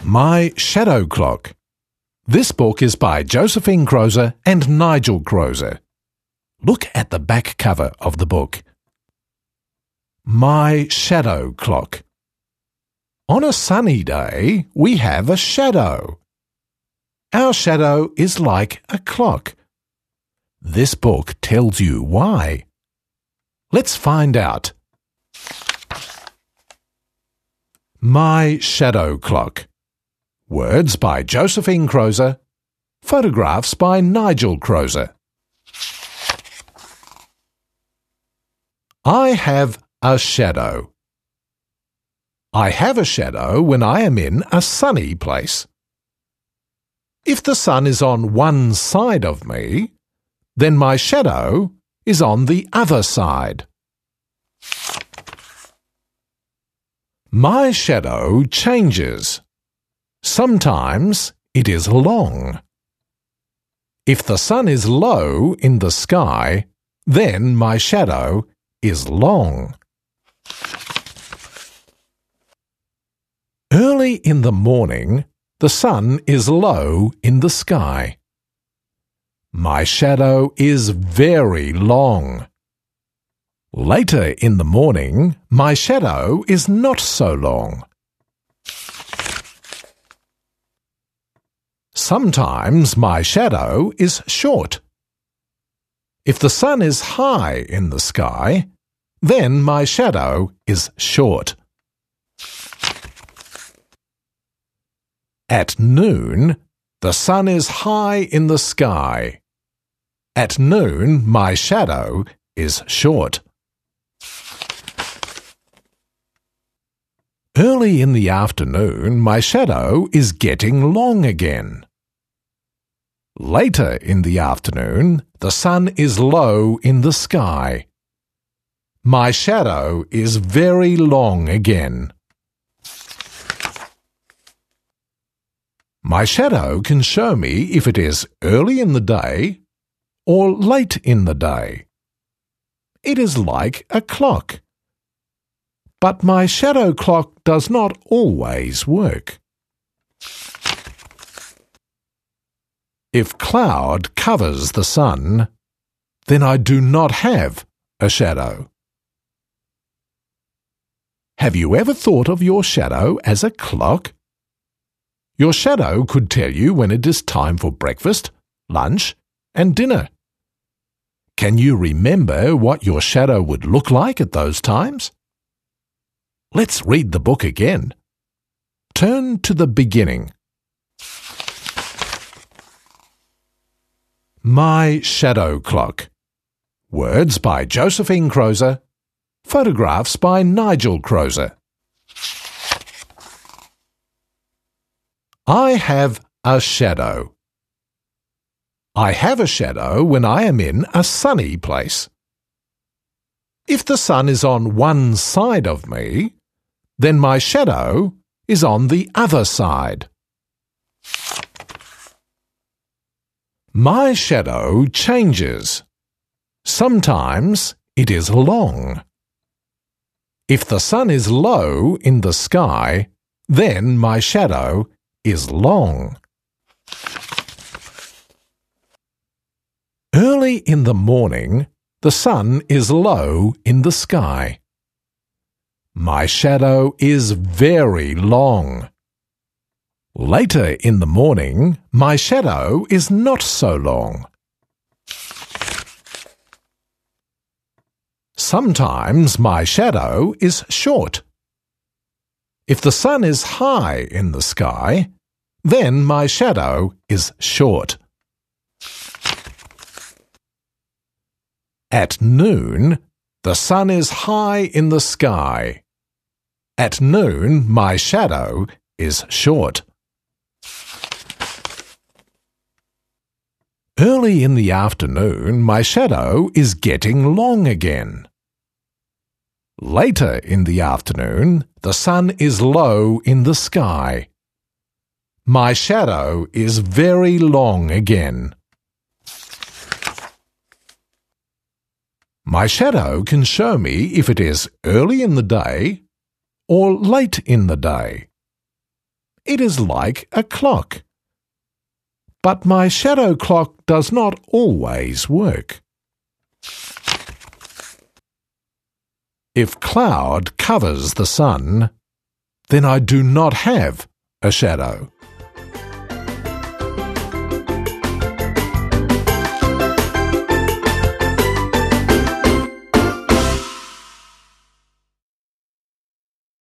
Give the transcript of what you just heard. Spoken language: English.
My Shadow Clock. This book is by Josephine Crozer and Nigel Crozer. Look at the back cover of the book. My Shadow Clock. On a sunny day, we have a shadow. Our shadow is like a clock. This book tells you why. Let's find out. My Shadow Clock. Words by Josephine Crozer. Photographs by Nigel Crozer. I have a shadow. I have a shadow when I am in a sunny place. If the sun is on one side of me, then my shadow is on the other side. My shadow changes. Sometimes it is long. If the sun is low in the sky, then my shadow is long. Early in the morning, the sun is low in the sky. My shadow is very long. Later in the morning, my shadow is not so long. Sometimes my shadow is short. If the sun is high in the sky, then my shadow is short. At noon, the sun is high in the sky. At noon, my shadow is short. Early in the afternoon, my shadow is getting long again. Later in the afternoon, the sun is low in the sky. My shadow is very long again. My shadow can show me if it is early in the day or late in the day. It is like a clock. But my shadow clock does not always work. If cloud covers the sun, then I do not have a shadow. Have you ever thought of your shadow as a clock? Your shadow could tell you when it is time for breakfast, lunch, and dinner. Can you remember what your shadow would look like at those times? Let's read the book again. Turn to the beginning. My Shadow Clock. Words by Josephine Crozer. Photographs by Nigel Crozer. I have a shadow. I have a shadow when I am in a sunny place. If the sun is on one side of me, then my shadow is on the other side. My shadow changes. Sometimes it is long. If the sun is low in the sky, then my shadow is long. Early in the morning, the sun is low in the sky. My shadow is very long. Later in the morning, my shadow is not so long. Sometimes my shadow is short. If the sun is high in the sky, then my shadow is short. At noon, the sun is high in the sky. At noon, my shadow is short. Early in the afternoon, my shadow is getting long again. Later in the afternoon, the sun is low in the sky. My shadow is very long again. My shadow can show me if it is early in the day or late in the day. It is like a clock. But my shadow clock does not always work. If cloud covers the sun, then I do not have a shadow.